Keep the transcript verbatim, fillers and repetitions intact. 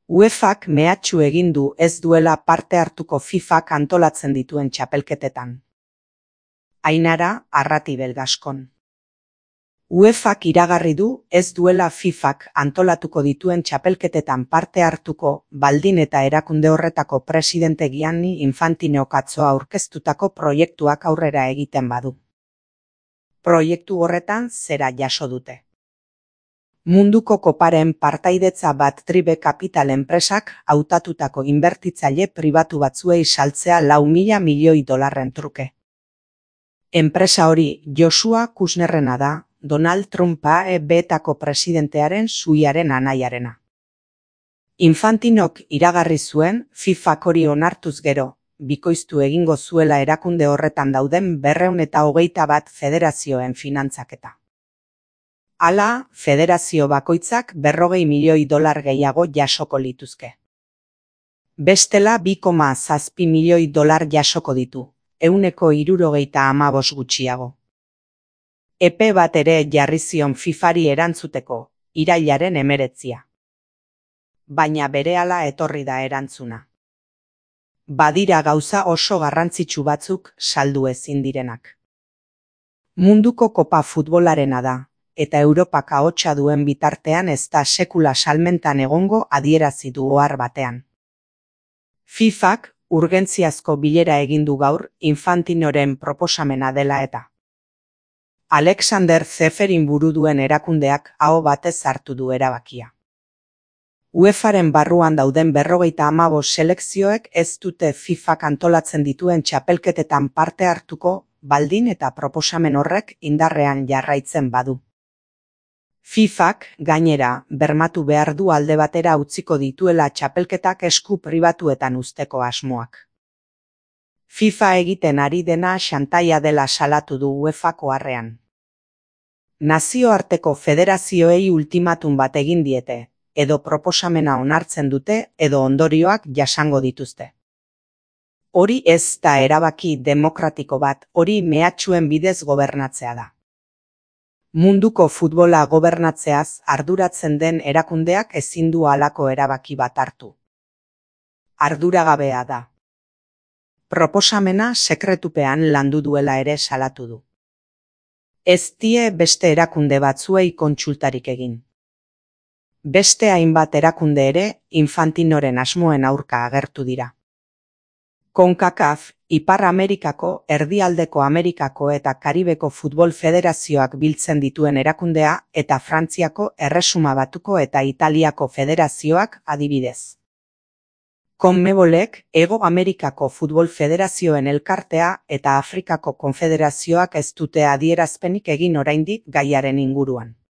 UEFak mehatxu egin du ez duela parte hartuko FIFak antolatzen dituen txapelketetan. Ainara Arratibel Gaskon. UEFak iragarri du ez duela FIFak antolatuko dituen txapelketetan parte hartuko baldin eta erakunde horretako presidente Gianni Infantino Katzoa aurkeztutako proiektuak aurrera egiten badu. Proiektu horretan zera jaso dute. Munduko koparen partaidetza bat Tribe Capital enpresak hautatutako inbertitzaile pribatu batzuei saltzea lau mila milioi dolarren truke. Enpresa hori Joshua Kushnerrena da, Donald Trumpa E B-etako presidentearen suiaren anaiarena. Infantinok iragarri zuen FIFak hori onartuz gero, bikoiztu egingo zuela erakunde horretan dauden berrehun eta hogeita bat federazioen finantzaketa. Hala, federazio bakoitzak berrogei milioi dolar gehiago jasoko lituzke. Bestela bi koma zazpi milioi dolar jasoko ditu, ehuneko hirurogeita hamabost gutxiago. Epe bat ere jarri zion FIFari erantzuteko, irailaren hemeretzia. Baina berehala etorri da erantzuna. Badira gauza oso garrantzitsu batzuk saldu ezin direnak. Munduko kopa futbolarena da, eta Europak ahotsa duen bitartean ez da sekula salmentan egongo adierazi du ohar batean. FIFak urgentziazko bilera egin du gaur Infantinoren proposamena dela eta. Alexander Zeferin buru duen erakundeak aho batez hartu du erabakia. UEFaren barruan dauden berrogeita hamabost selekzioek ez dute FIFak antolatzen dituen txapelketetan parte hartuko baldin eta proposamen horrek indarrean jarraitzen badu. FIFak, gainera, bermatu behar du alde batera utziko dituela txapelketak esku pribatuetan uzteko asmoak. FIFA egiten ari dena xantaia dela salatu du UEFako harrean. Nazioarteko federazioei ultimatun bat egin diete, edo proposamena onartzen dute edo ondorioak jasango dituzte. Hori ez da erabaki demokratiko bat, hori mehatxuen bidez gobernatzea da. Munduko futbola gobernatzeaz arduratzen den erakundeak ezin du halako erabaki bat hartu. Arduragabea da. Proposamena sekretupean landu duela ere salatu du. Ez die beste erakunde batzuei kontsultarik egin. Beste hainbat erakunde ere Infantinoren asmoen aurka agertu dira. CONCACAF, Ipar Amerikako, Erdialdeko Amerikako eta Karibeko futbol federazioak biltzen dituen erakundea eta Frantziako, Erresuma Batuko eta Italiako federazioak adibidez. CONMEBOLek, Hego Amerikako futbol federazioen elkartea eta Afrikako konfederazioak ez dute adierazpenik egin oraindik gaiaren inguruan.